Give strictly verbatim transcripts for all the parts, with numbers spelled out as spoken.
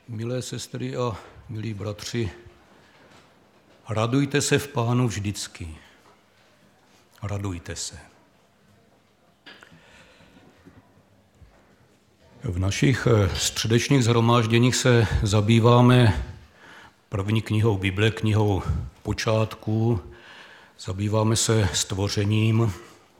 Milé sestry a milí bratři, radujte se v Pánu vždycky. Radujte se. V našich středečních shromážděních se zabýváme první knihou Bible, knihou počátků, zabýváme se stvořením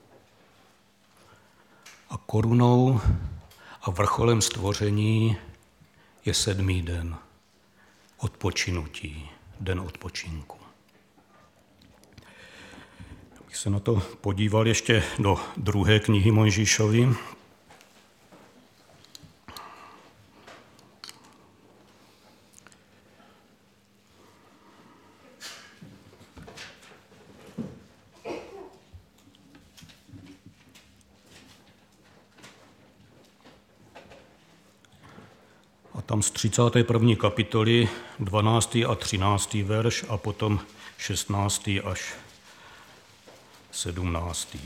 a korunou a vrcholem stvoření je sedmý den odpočinutí, den odpočinku. Bych se na to podíval ještě do druhé knihy Mojžíšovy. Tam z třicáté první kapitoly, dvanáctý a třináctý verš a potom šestnáctý až sedmnáctý.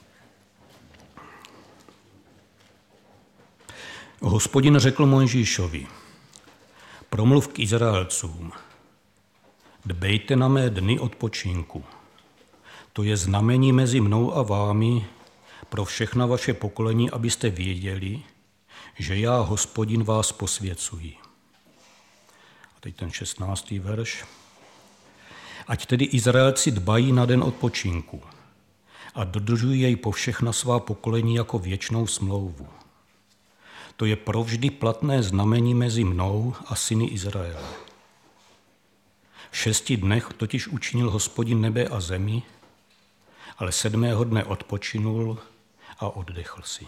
Hospodin řekl Mojžíšovi, promluv k Izraelcům, dbejte na mé dny odpočinku, to je znamení mezi mnou a vámi pro všechna vaše pokolení, abyste věděli, že já, Hospodin, vás posvěcuji. A teď ten šestnáctý verš. Ať tedy Izraelci dbají na den odpočinku a dodržují jej po všechna svá pokolení jako věčnou smlouvu. To je provždy platné znamení mezi mnou a syny Izraele. V šesti dnech totiž učinil Hospodin nebe a zemi, ale sedmého dne odpočinul a oddechl si.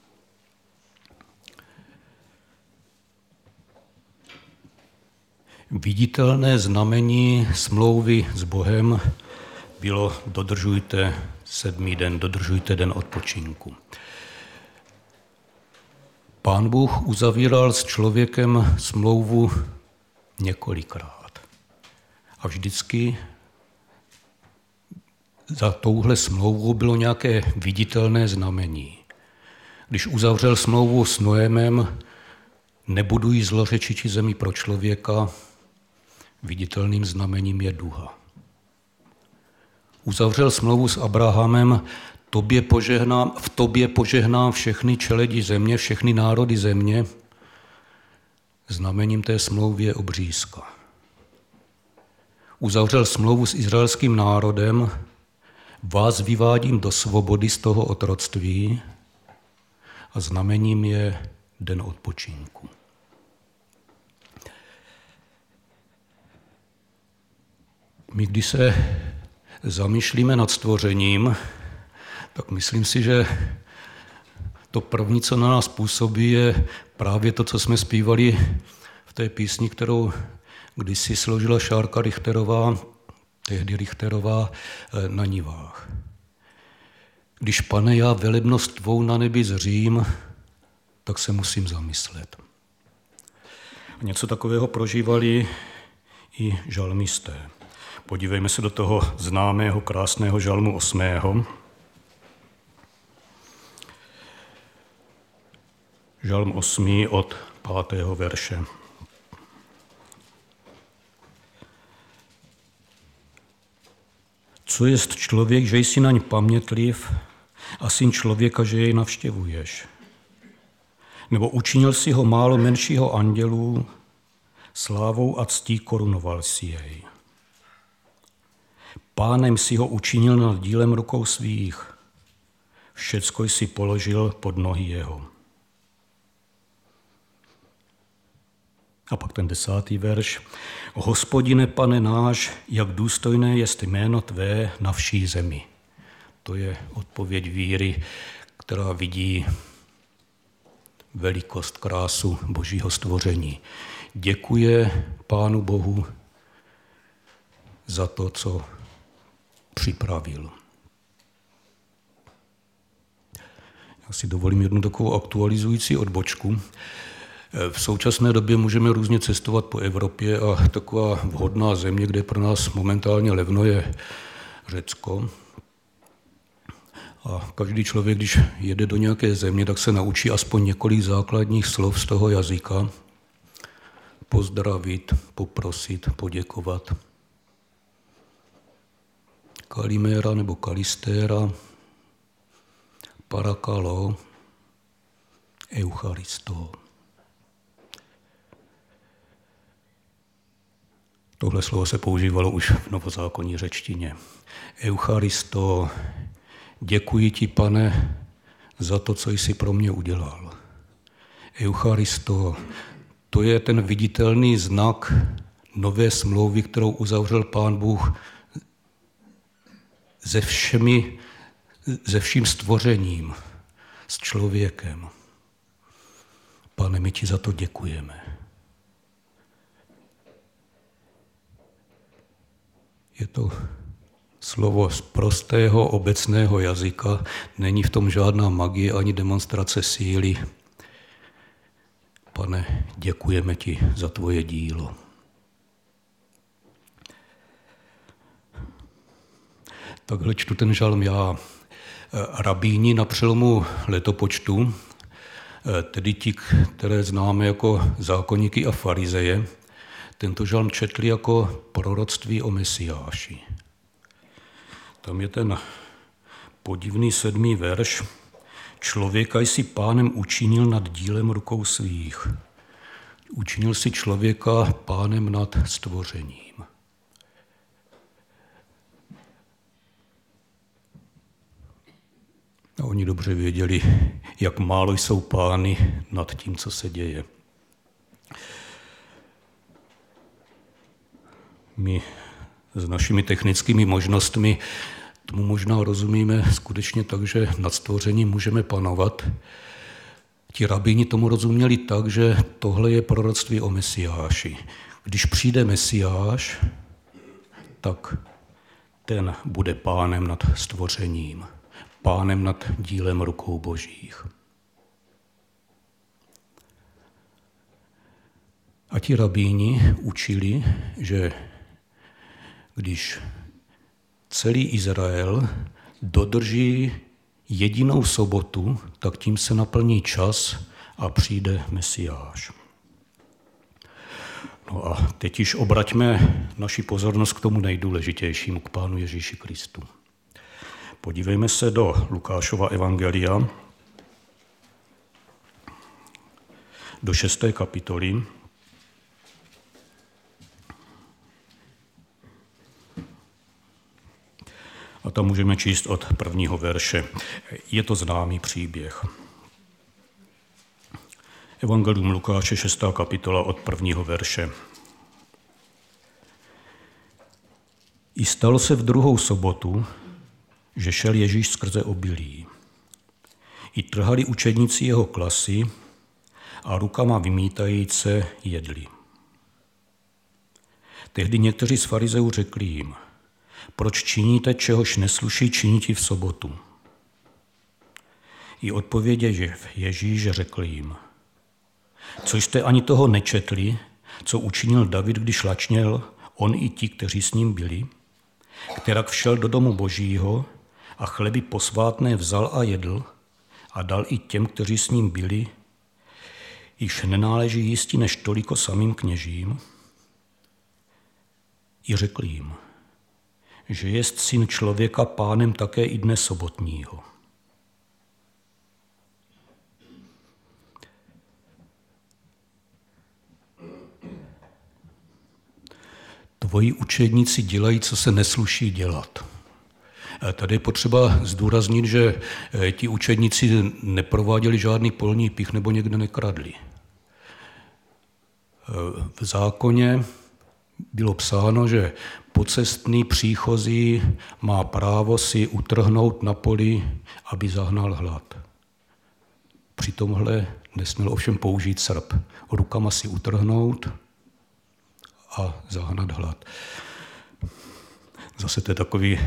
Viditelné znamení smlouvy s Bohem bylo dodržujte sedmý den, dodržujte den odpočinku. Pán Bůh uzavíral s člověkem smlouvu několikrát. A vždycky za touhle smlouvou bylo nějaké viditelné znamení. Když uzavřel smlouvu s Noémem, nebudují zlořečiči zemi pro člověka, viditelným znamením je duha. Uzavřel smlouvu s Abrahamem, tobě požehnám, v tobě požehnám všechny čeledi země, všechny národy země. Znamením té smlouvy je obřízka. Uzavřel smlouvu s izraelským národem, vás vyvádím do svobody z toho otroctví a znamením je den odpočinku. My, když se zamýšlíme nad stvořením, tak myslím si, že to první, co na nás působí, je právě to, co jsme zpívali v té písni, kterou kdysi složila Šárka Richterová, tehdy Richterová, na nivách. Když, Pane, já velebnost tvou na nebi zřím, tak se musím zamyslet. A něco takového prožívali i žalmisté. Podívejme se do toho známého, krásného žalmu osmého. Žalm osmý od pátého verše. Co jest člověk, že jsi naň pamětliv, a syn člověka, že jej navštěvuješ? Nebo učinil si ho málo menšího andělů, slávou a ctí korunoval si jej. Pánem si ho učinil nad dílem rukou svých, všecko jsi položil pod nohy jeho. A pak ten desátý verš. Hospodine, Pane náš, jak důstojné jest jméno tvé na vší zemi. To je odpověď víry, která vidí velikost, krásu Božího stvoření. Děkuje Pánu Bohu za to, co připravil. Já si dovolím jednu takovou aktualizující odbočku. V současné době můžeme různě cestovat po Evropě a taková vhodná země, kde pro nás momentálně levno, je Řecko. A každý člověk, když jede do nějaké země, tak se naučí aspoň několik základních slov z toho jazyka. pozdravit, poprosit, poděkovat. Kalimera nebo Kalistéra, Parakalo, Eucharisto. Tohle slovo se používalo už v novozákonní řečtině. Eucharisto, děkuji ti, Pane, za to, co jsi pro mě udělal. Eucharisto, to je ten viditelný znak nové smlouvy, kterou uzavřel Pán Bůh se všemi, se vším stvořením, s člověkem. Pane, my ti za to děkujeme. Je to slovo z prostého obecného jazyka, není v tom žádná magie ani demonstrace síly. Pane, děkujeme ti za tvoje dílo. Takhle čtu ten žalm já. Rabíni na přelomu letopočtu, tedy ti, které známe jako zákonníky a farizeje, tento žalm četli jako proroctví o Mesiáši. Tam je ten podivný sedmý verš. Člověka jsi Pánem učinil nad dílem rukou svých. Učinil si člověka Pánem nad stvořením. A oni dobře věděli, jak málo jsou pány nad tím, co se děje. My s našimi technickými možnostmi tomu možná rozumíme skutečně tak, že nad stvořením můžeme panovat. Ti rabíni tomu rozuměli tak, že tohle je proroctví o Mesiáši. Když přijde Mesiáš, tak ten bude pánem nad stvořením, pánem nad dílem rukou božích. A ti rabíni učili, že když celý Izrael dodrží jedinou sobotu, tak tím se naplní čas a přijde Mesiáš. No a teď již obraťme naši pozornost k tomu nejdůležitějšímu, k Pánu Ježíši Kristu. Podívejme se do Lukášova evangelia, do šesté kapitoly. A tam můžeme číst od prvního verše. Je to známý příběh. Evangelium Lukáše, šestá kapitola od prvního verše. I stalo se v druhou sobotu, že šel Ježíš skrze obilí. I trhali učedníci jeho klasy a rukama vymítajíce jedli. Tehdy někteří z farizeů řekli jim, proč činíte, čehož nesluší činiti v sobotu? I odpověděl Ježíš řekl jim, co jste ani toho nečetli, co učinil David, když lačněl, on i ti, kteří s ním byli, kterak všel do domu Božího a chleby posvátné vzal a jedl a dal i těm, kteří s ním byli, již nenáleží jísti než toliko samým kněžím. I řekl jim, že jest syn člověka pánem také i dne sobotního. Tvoji učedníci dělají, co se nesluší dělat. Tady je potřeba zdůraznit, že ti učedníci neprováděli žádný polní pich nebo někde nekradli. V zákoně bylo psáno, že pocestný příchozí má právo si utrhnout na poli, aby zahnal hlad. Při tomhle nesměl ovšem použít srp. Rukama si utrhnout a zahnat hlad. Zase to je takový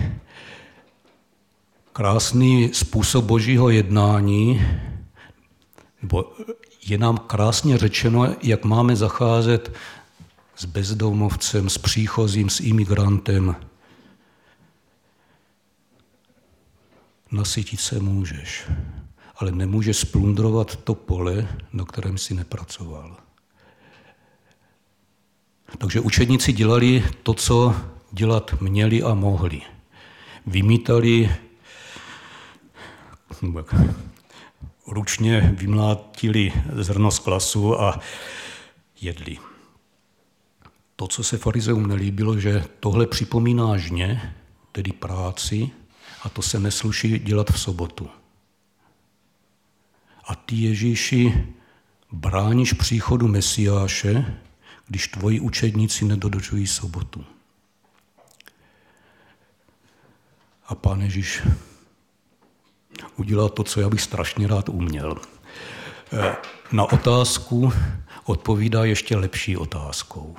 krásný způsob božího jednání, nebo je nám krásně řečeno, jak máme zacházet s bezdomovcem, s příchozím, s imigrantem. Nasytit se můžeš, ale nemůžeš splundrovat to pole, na kterém jsi nepracoval. Takže učedníci dělali to, co dělat měli a mohli. Vymítali, ručně vymlátili zrno z klasu a jedli. To, co se farizeům nelíbilo, že tohle připomíná žně, tedy práci, a to se nesluší dělat v sobotu. A ty, Ježíši, bráníš příchodu Mesiáše, když tvoji učedníci nedodržují sobotu. A Pán Ježíš udělal to, co já bych strašně rád uměl. Na otázku odpovídá ještě lepší otázkou.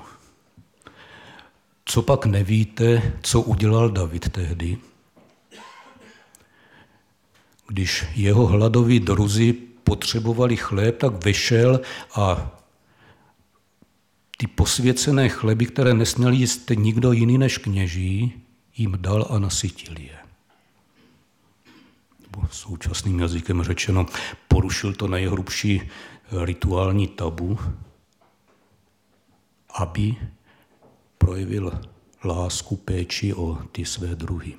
Co pak nevíte, co udělal David tehdy, když jeho hladoví druzi potřebovali chléb, tak vešel a ty posvěcené chleby, které nesměl jíst nikdo jiný než kněží, jim dal a nasytil je. Současným jazykem řečeno, porušil to nejhrubší rituální tabu, aby projevil lásku, péči o ty své druhy.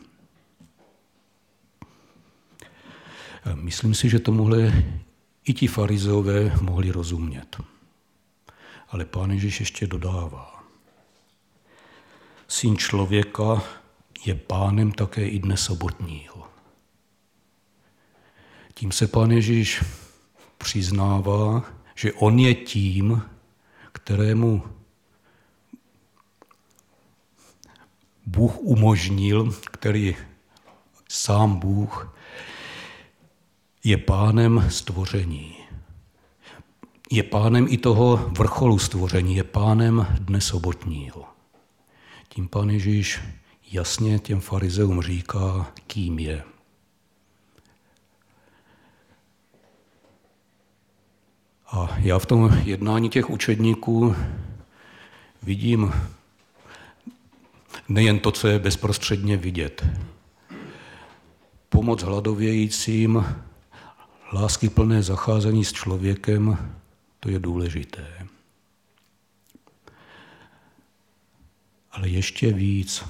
Myslím si, že tomuhle i ti farizeové mohli rozumět. Ale Pán Ježíš ještě dodává. Syn člověka je pánem také i dne sobotního. Tím se Pán Ježíš přiznává, že on je tím, kterému Bůh umožnil, který sám Bůh je pánem stvoření. Je pánem i toho vrcholu stvoření, je pánem dne sobotního. Tím Pán Ježíš jasně těm farizeům říká, kým je. A já v tom jednání těch učedníků vidím nejen to, co je bezprostředně vidět. Pomoc hladovějícím, láskyplné zacházení s člověkem, to je důležité. Ale ještě víc.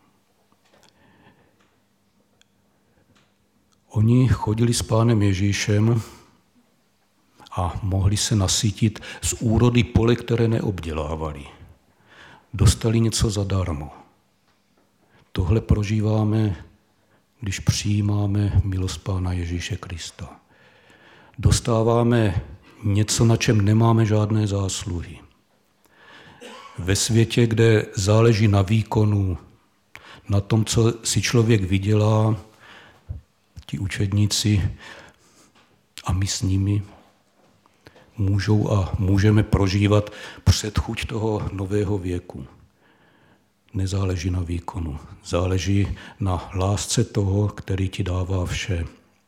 Oni chodili s Pánem Ježíšem a mohli se nasytit z úrody pole, které neobdělávali. Dostali něco zadarmo. Tohle prožíváme, když přijímáme milost Pána Ježíše Krista. Dostáváme něco, na čem nemáme žádné zásluhy. Ve světě, kde záleží na výkonu, na tom, co si člověk vydělá, ti učedníci a my s nimi můžou a můžeme prožívat předchuť toho nového věku. Nezáleží na výkonu, záleží na lásce toho, který ti dává vše.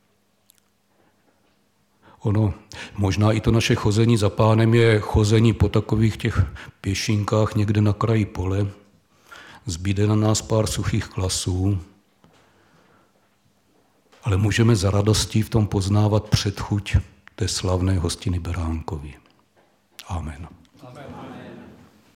Ono, možná i to naše chození za Pánem je chození po takových těch pěšinkách někde na kraji pole. Zbyde na nás pár suchých klasů, ale můžeme za radostí v tom poznávat předchuť té slavné hostiny Beránkovi. Amen.